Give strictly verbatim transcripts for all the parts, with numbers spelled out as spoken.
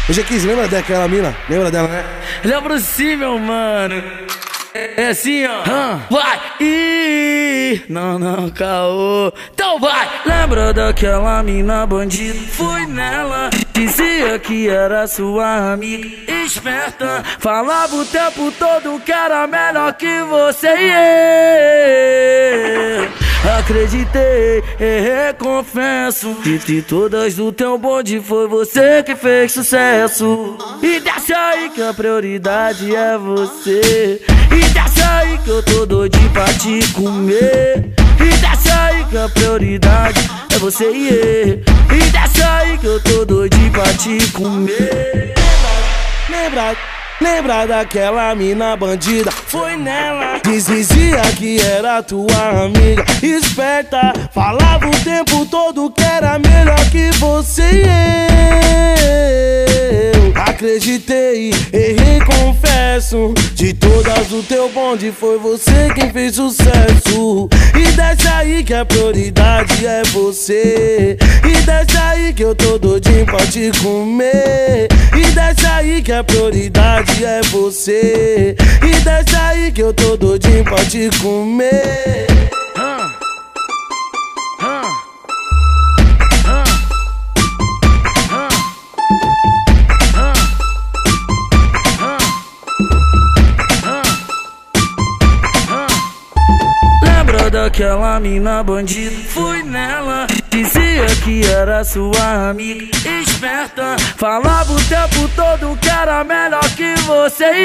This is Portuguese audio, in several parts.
Ô G quinze, lembra daquela mina? Lembra dela, né? Lembro sim, meu mano. É assim, ó. Hum. Vai! Ih, não, não, caô. Então vai! Lembra daquela mina bandida? Fui nela, dizia que era sua amiga esperta. Falava o tempo todo que era melhor que você e eu. Acreditei, errei, confesso que de todas do teu bonde foi você que fez sucesso. E desce aí que a prioridade é você. E desce aí que eu tô doidinho pra te comer. E desce aí que a prioridade é você e eu. E desce aí que eu tô doidinho pra te comer. Lembra, lembra daquela mina bandida? Foi nela, dizia que era tua amiga esperta. Falava o tempo todo que era melhor que você e eu. Acreditei, errei, confesso. De todas o teu bonde foi você quem fez sucesso. E desce aí que a prioridade é você. E desce aí que eu tô doidinho pra te comer. E desce aí que a prioridade é você. E desce aí que eu tô doidinho pra te comer. Daquela mina bandida, fui nela, dizia que era sua amiga esperta. Falava o tempo todo que era melhor que você e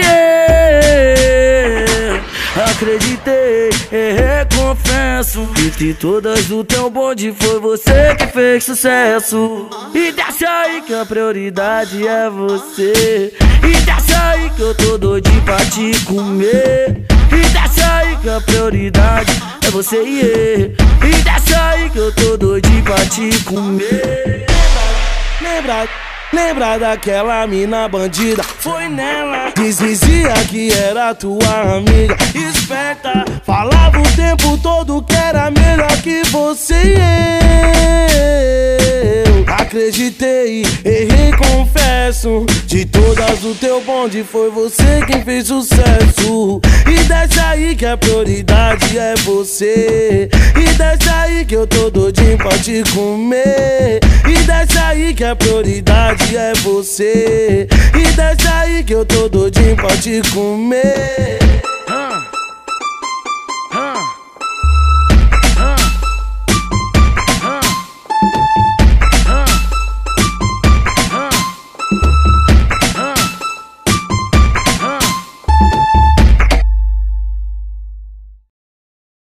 eu. Acreditei, errei, confesso que de todas do teu bonde foi você que fez sucesso. E desce aí que a prioridade é você. E desce aí que eu tô doidinho pra te comer. E desce aí que a prioridade é você e eu. E desce aí que eu tô doidinho pra te comer. Lembra, lembra daquela mina bandida? Foi nela, dizia que era tua amiga esperta. Falava o tempo todo que era melhor que você e eu. Acreditei, errei, confesso. De todas o teu bonde foi você quem fez sucesso. E desce aí que a prioridade é você. E desce aí que eu tô doidinho pra te comer. E desce aí que a prioridade é você. E desce aí que eu tô doidinho pra te comer.